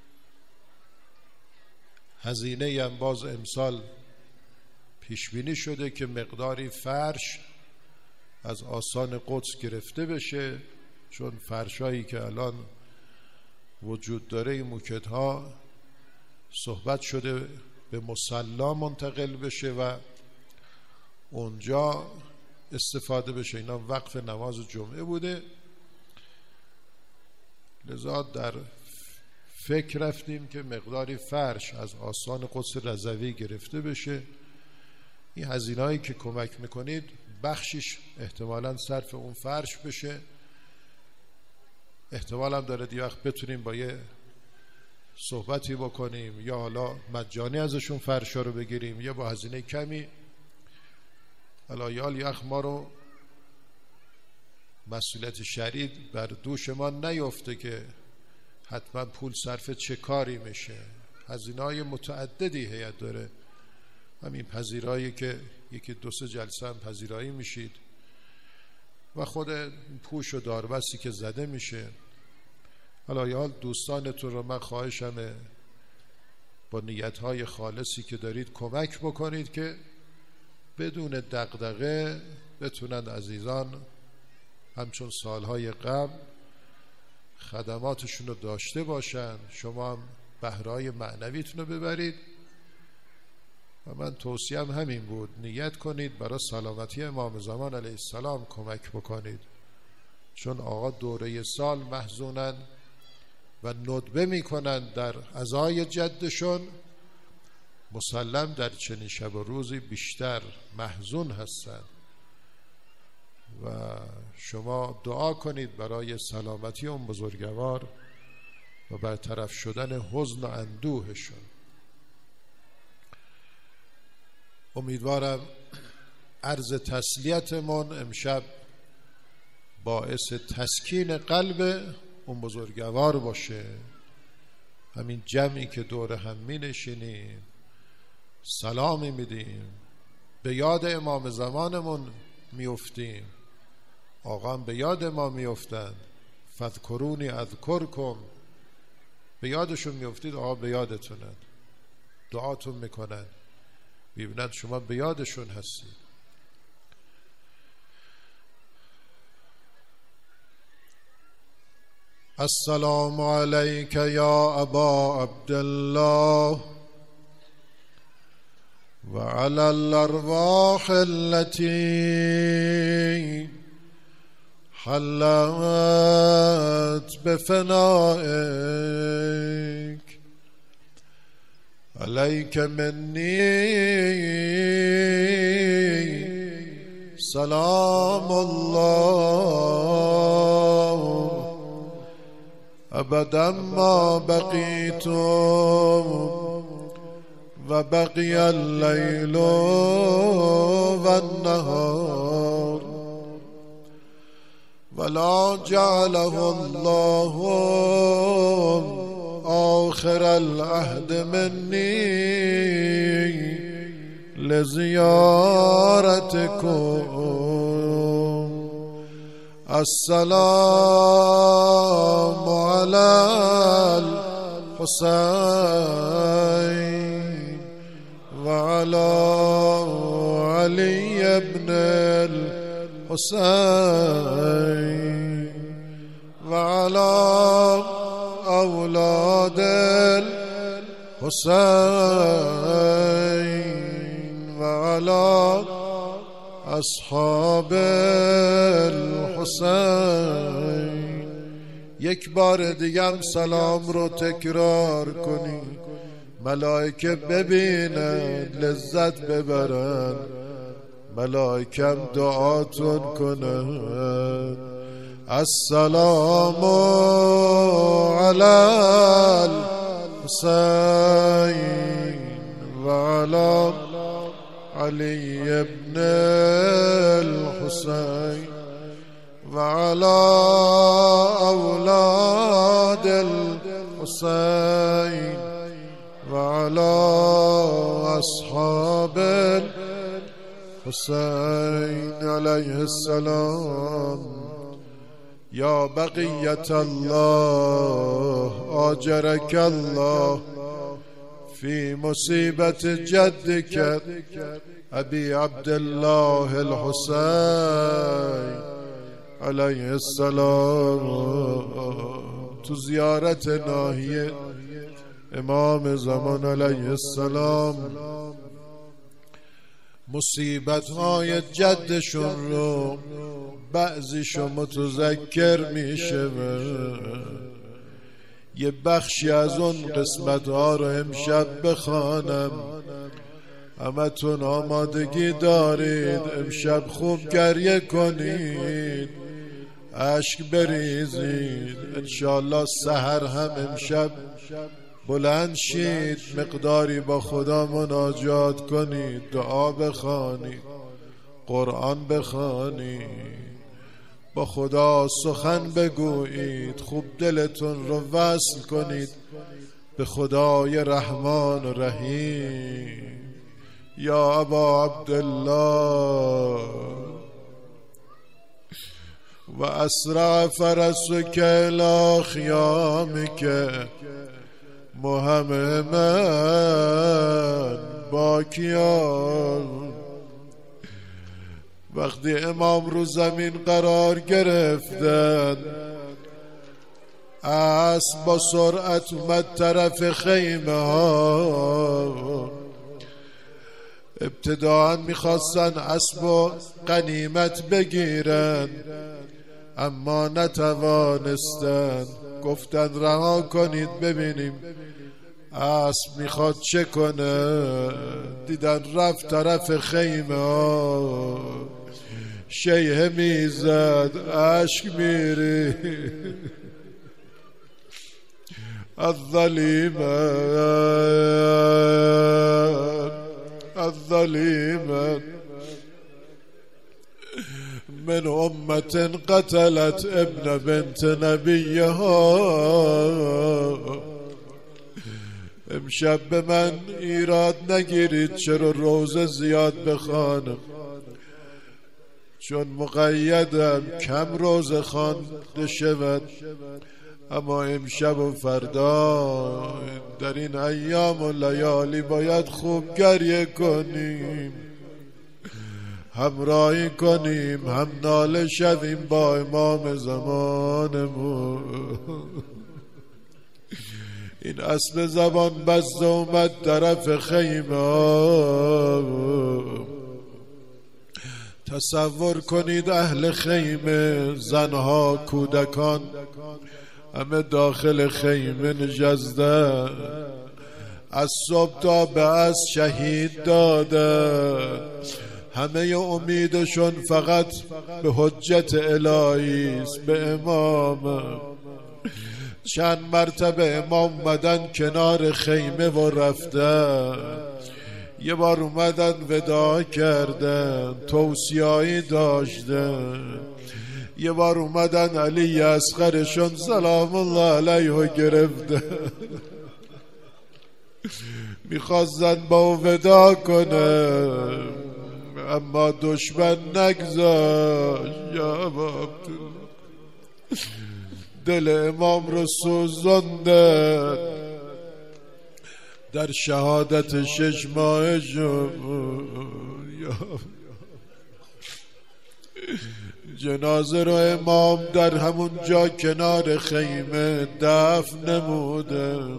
هزینه هم باز امسال پیش بینی شده که مقداری فرش از آستان قدس گرفته بشه، چون فرشایی که الان وجود داره این موکت ها صحبت شده به مصلا منتقل بشه و اونجا استفاده بشه. اینا وقف نماز جمعه بوده، لذا در فکر رفتیم که مقداری فرش از آستان قدس رضوی گرفته بشه. این هزینه‌ای که کمک میکنید بخشش احتمالاً صرف اون فرش بشه. احتمال هم داره دی وقت بتونیم با یه صحبتی بکنیم یا حالا مجانی ازشون فرشا رو بگیریم یا با هزینه کمی. علایال یخ ما رو مسئولیت شرعی بر دوش ما نیفته که حتما پول صرف چه کاری میشه. هزینه‌های متعددی هیئت داره. همین پذیرایی که یکی دو سه جلسه هم پذیرایی میشید و خود پوش و داربستی که زده میشه. علایال دوستانتون رو من خواهشمه با نیتهای خالصی که دارید کمک بکنید که بدون دغدغه بتونند عزیزان همچون سالهای قبل خدماتشون رو داشته باشن. شما هم بهرهای معنویتون رو ببرید و من توصیم همین بود، نیت کنید برای سلامتی امام زمان علیه السلام کمک بکنید، چون آقا دوره سال محزونن و ندبه میکنن در عزای جدشون. مسلم در چنین شب و روزی بیشتر محزون هستند و شما دعا کنید برای سلامتی اون بزرگوار و برطرف شدن حزن و اندوهشون. امیدوارم عرض تسلیتمون امشب باعث تسکین قلب اون بزرگوار باشه. همین جمعی که دور هم می نشینیم سلامی میدیم، به یاد امام زمانمون میفتیم، آقا هم به یاد ما میفتند. فذکرونی اذکرکم، به یادشون میفتید، آقا به یادتونند، دعاتون میکنند، میبینند شما به یادشون هستید. السلام علیک یا ابا عبدالله و علی الارواح التي حلت بفنائك علیک منی سلام الله ابدا ما بقیت و بقی اللیل و النهار ولا جعله الله آخر العهد منی لزیارتکم السلام علی الحسین و علی علی ابن الحسین و علی اولاد الحسین و علی اصحاب الحسین. یک بار دیگه سلام رو تکرار کنی، ملائکه ببینن لذت ببرن، ملائکه دعاتون کنن. السلام علی الحسین و علی علی ابن الحسین و علی اولاد الحسین و علی اصحاب الحسین علیه السلام. یا بقیت الله آجرک الله فی مصیبت جدک ابی عبدالله الحسین علیه السلام. تو زیارت ناحیه امام زمان علیه السلام مصیبت‌های جدشون رو بعضیشو متذکر میشه. یه بخشی از اون قسمت‌ها رو امشب بخوانم. همتون آمادگی دارید امشب خوب گریه کنید، اشک بریزید، انشاءالله سحر هم امشب بلند شید، مقداری با خدا مناجات کنید، دعا بخوانید، قرآن بخوانید، با خدا سخن بگویید، خوب دلتون رو وصل کنید به خدای رحمان و رحیم. یا ابا عبدالله و اسرع فرسک الی خیامک محمد باکیان. وقتی امام رو زمین قرار گرفتن، اسب با سرعت اومد طرف خیمه ها. ابتداء میخواستن اسب و غنیمت بگیرن اما نتوانستن. گفتن رها کنید ببینیم اسب میخواد چه کنه. دیدن رفت طرف خیمه ها، شیهه میزد، اشک میری. الظلیمه من امت قتلت ابن بنت نبیها. امشب به من ایراد نگیرید چرا روزه زیاد بخوانم، چون مقیدم کم روزه خوانده شود، اما امشب و فردا در این ایام و لیالی باید خوب گریه کنیم، همراهی کنیم، هم ناله شویم با امام زمانمون. این اسب زبان بسته اومد طرف خیمه. تصور کنید اهل خیمه، زنها، کودکان همه داخل خیمه نشسته. از صبح تا به از شهید دادن، همه امیدشون فقط به حجت الهی است، به امام. چند مرتبه امام اومدن کنار خیمه و رفتن، یه بار اومدن وداع کردن، توصیه‌ای داشتن، یه بار اومدن علی اصغرشون سلام الله علیه گرفتن، میخواستن با وداع کنه اما دشمن نگذاشت. یا امام دل امام رو سوزوندن در شهادت 6 ماه جنازه رو امام در همون جا کنار خیمه دفن نمودن،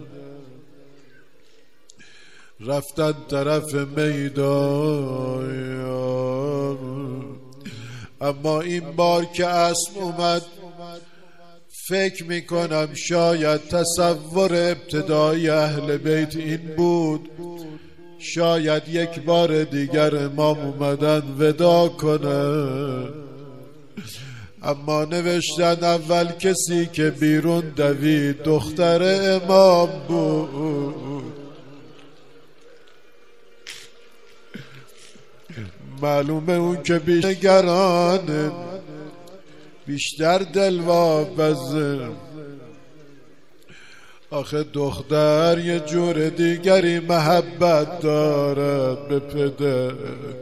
رفتن طرف میدان. اما این بار که اسب اومد فکر میکنم شاید تصور ابتدایی اهل بیت این بود، شاید یک بار دیگر امام اومدن وداع کنه. اما نوشتن اول کسی که بیرون دوید دختر امام بود. معلومه اون که بیشترانه، بیشتر دلواپسه. آخه دختر یه جور دیگری محبت دارد به پدر.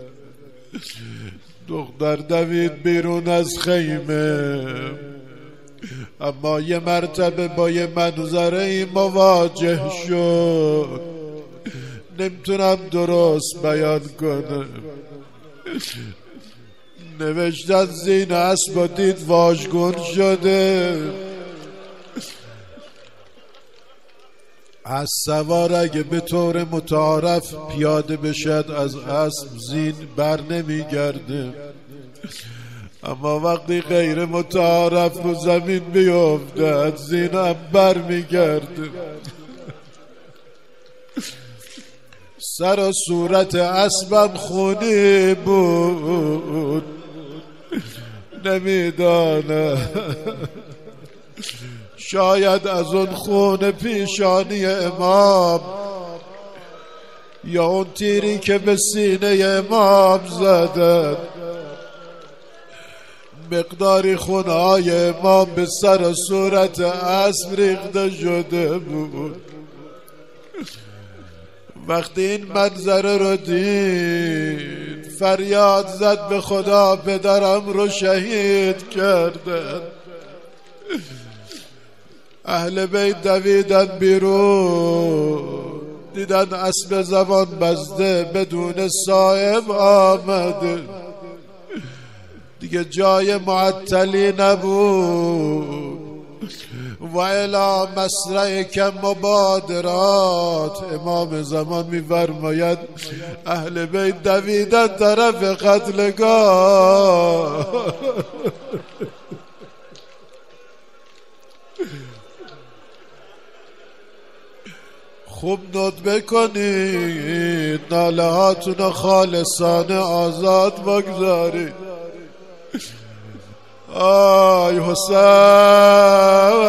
دختر دوید بیرون از خیمه، اما یه مرتبه با یه منظره مواجه شد، نمیتونم درست بیان کنم. نوشتن زین اسب دید واژگون شده، از سوار اگه به طور متعارف پیاده بشد از اسب زین بر نمیگرده، اما وقتی غیر متعارف رو زمین بیفته از زین هم بر میگرده. سر و صورت اسبم خونی بود، نمیدانه شاید از اون خون پیشانی امام یا اون تیری که به سینه امام زدن مقداری خونهای امام به سر و صورت اسب ریخته شده بود. وقتی این منظره رو دید فریاد زد به خدا پدرم رو شهید کردن. اهل بیت دویدن بیرون، دیدن اسب زبان بسته بدون صاحب آمده، دیگه جای معطلی نبود. و الی مسرع که مبادرات، امام زمان می‌فرماید اهل بیت دویدن طرف قتلگاه. خوب نوت بکنید، ناله هاتون خالصانه آزاد بگذارید. آی حسین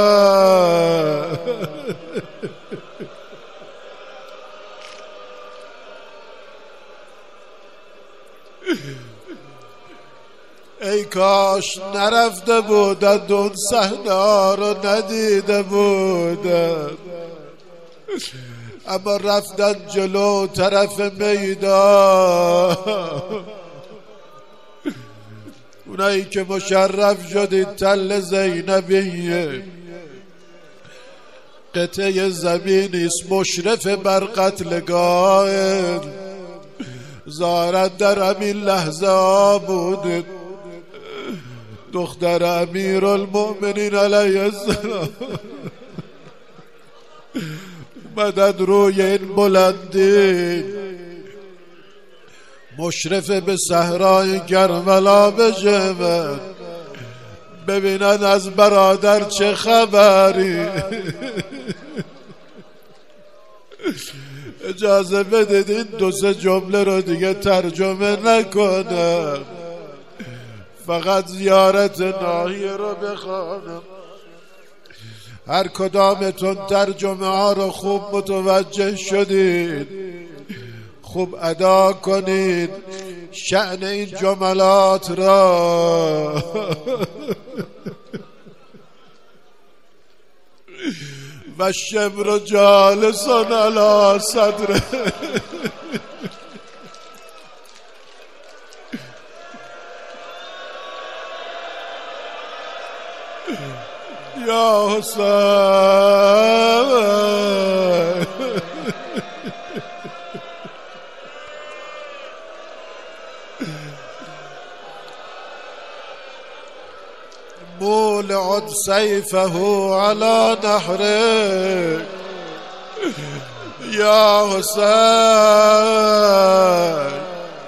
ای کاش نرفته بودند اون صحنه رو ندیده بودند، اما رفتن جلو طرف میدان. اونایی که مشرف شدید تل زینبیه، قطعه زمینیست مشرف بر قتلگاه، ظاهرا در همین لحظه بودید دختر امیرالمؤمنین علیه السلام مدد روی این بلندی مشرف به صحرای کربلا بشود، ببینن از برادر چه خبری. اجازه بدید این 2-3 جمله رو دیگه ترجمه نکنم، فقط زیارت ناحیه رو بخوانم. هر کدامتون ترجمه ها رو خوب متوجه شدید، خوب ادا کنید شأن این جملات را. و شمر جالسان علی صدره. یا حسین مولع سيفه على نحرك يا حسين.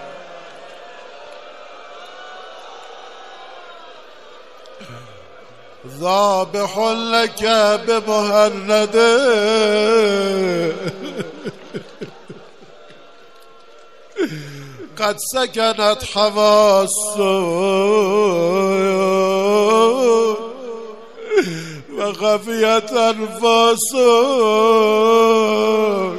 ذابح لك بمهند قد سكنت حواسك وخفيت أنفاسك.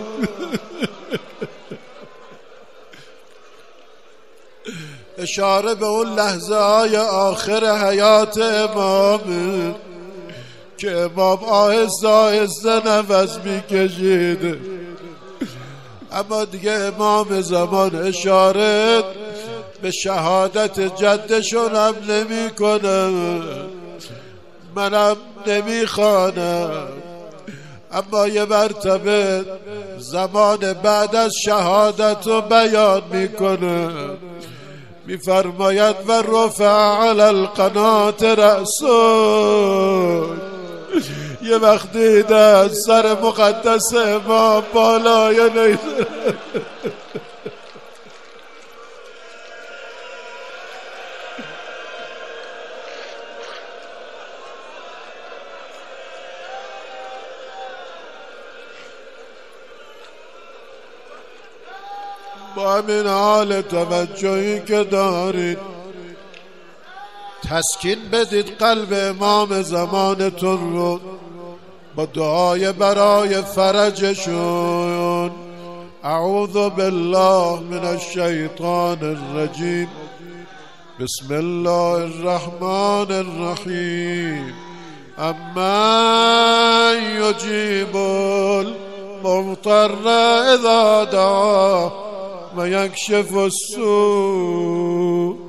اشاره به اون لحظه های آخر حیات امام که امام آهسته آهسته نفس میکشید، اما دیگه امام زمان اشاره به شهادت جدشون هم نمی کنه، منم نمی خوانم، اما یه مرتبه زمان بعد از شهادت رو بیان میکنه، میفرماید و رفع علی القنات رأسک. یه وقت دیده سر مقدس امام بالای نیست. با همین حال توجهی که دارید تسکین بدید قلب امام زمانتون رو با دعای برای فرجشون. اعوذ بالله من الشیطان الرجیم. بسم الله الرحمن الرحیم. امن یجیب المضطر اذا دعاه و یکشف السوء